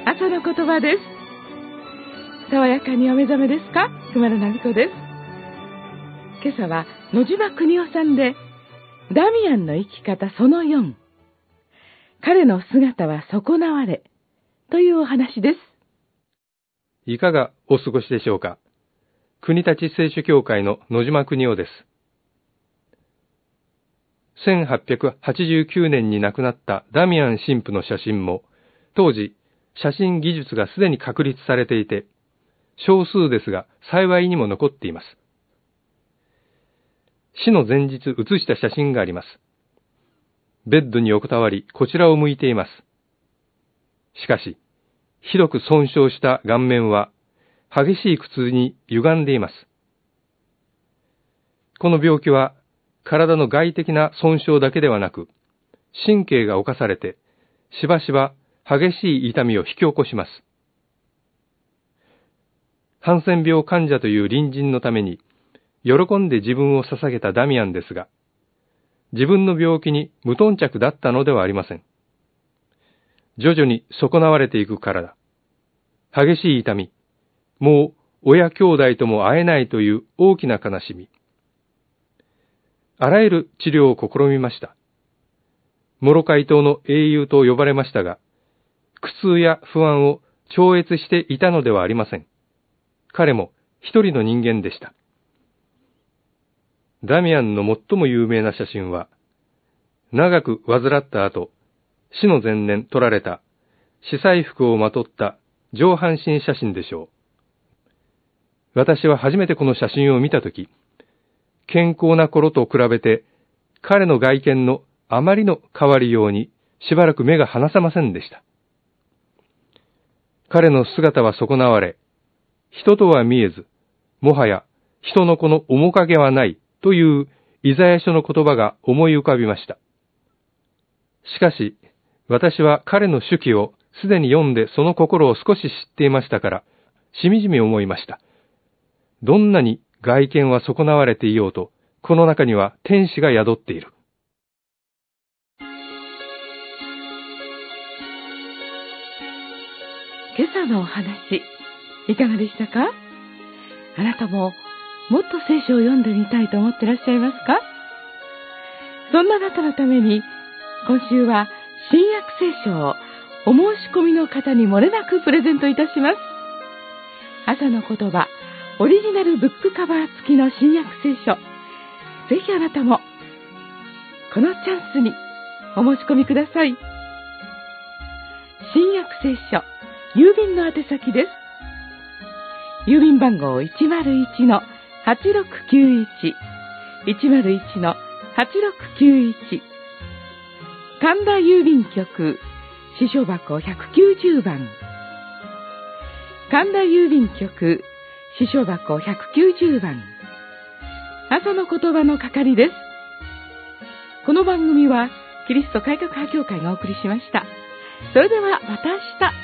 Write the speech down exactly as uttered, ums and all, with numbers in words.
朝の言葉です。爽やかにお目覚めですか？熊野奈美子です。今朝は野島邦夫さんでダミアンの生き方そのよん、彼の姿は損なわれというお話です。 いかがお過ごしでしょうか。国立聖書協会の野島邦夫です。せんはっぴゃくはちじゅうきゅうねんに亡くなったダミアン神父の写真も、当時写真技術がすでに確立されていて、少数ですが幸いにも残っています。死の前日写した写真があります。ベッドに横たわり、こちらを向いています。しかし、ひどく損傷した顔面は、激しい苦痛に歪んでいます。この病気は、体の外的な損傷だけではなく、神経が侵されて、しばしば激しい痛みを引き起こします。ハンセン病患者という隣人のために、喜んで自分を捧げたダミアンですが、自分の病気に無頓着だったのではありません。徐々に損なわれていく体、激しい痛み、もう親兄弟とも会えないという大きな悲しみ。あらゆる治療を試みました。モロカイ島の英雄と呼ばれましたが、苦痛や不安を超越していたのではありません。彼も一人の人間でした。ダミアンの最も有名な写真は、長く患った後、死の前年撮られた司祭服をまとった上半身写真でしょう。私は初めてこの写真を見たとき、健康な頃と比べて彼の外見のあまりの変わりようにしばらく目が離せませんでした。彼の姿は損なわれ、人とは見えず、もはや人の子の面影はないというイザヤ書の言葉が思い浮かびました。しかし、私は彼の手記をすでに読んでその心を少し知っていましたから、しみじみ思いました。どんなに外見は損なわれていようと、この中には天使が宿っている。 今朝のお話、いかがでしたか？あなたももっと聖書を読んでみたいと思っていらっしゃいますか？そんなあなたのために、今週は新約聖書をお申し込みの方に漏れなくプレゼントいたします。朝の言葉、オリジナルブックカバー付きの新約聖書。ぜひあなたも、このチャンスにお申し込みください。新約聖書、郵便の宛先です。郵便番号 いちまるいちのはちろくきゅういち、いちまるいちのはちろくきゅういち、神田郵便局、支所箱ひゃくきゅうじゅうばん。神田郵便局、支所箱ひゃくきゅうじゅうばん。朝の言葉の係です。この番組はキリスト改革派教会がお送りしました。それではまた明日。